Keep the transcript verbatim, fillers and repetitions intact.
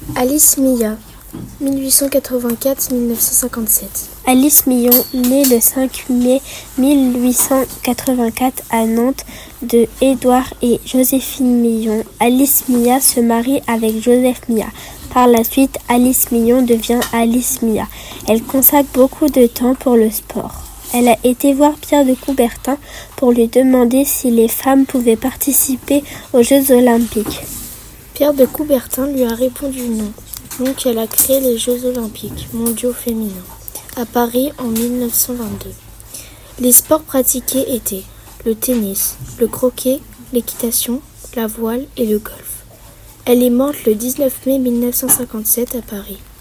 Alice Millat, mille huit cent quatre-vingt-quatre à mille neuf cent cinquante-sept. Alice Millon, née le cinq mai mille huit cent quatre-vingt-quatre à Nantes de Édouard et Joséphine Millon. Alice Millat se marie avec Joseph Millat. Par la suite, Alice Millon devient Alice Millat. Elle consacre beaucoup de temps pour le sport. Elle a été voir Pierre de Coubertin pour lui demander si les femmes pouvaient participer aux Jeux Olympiques. Pierre de Coubertin lui a répondu non. Donc elle a créé les Jeux Olympiques mondiaux féminins à Paris en mille neuf cent vingt-deux. Les sports pratiqués étaient le tennis, le croquet, l'équitation, la voile et le golf. Elle est morte le dix-neuf mai mille neuf cent cinquante-sept à Paris.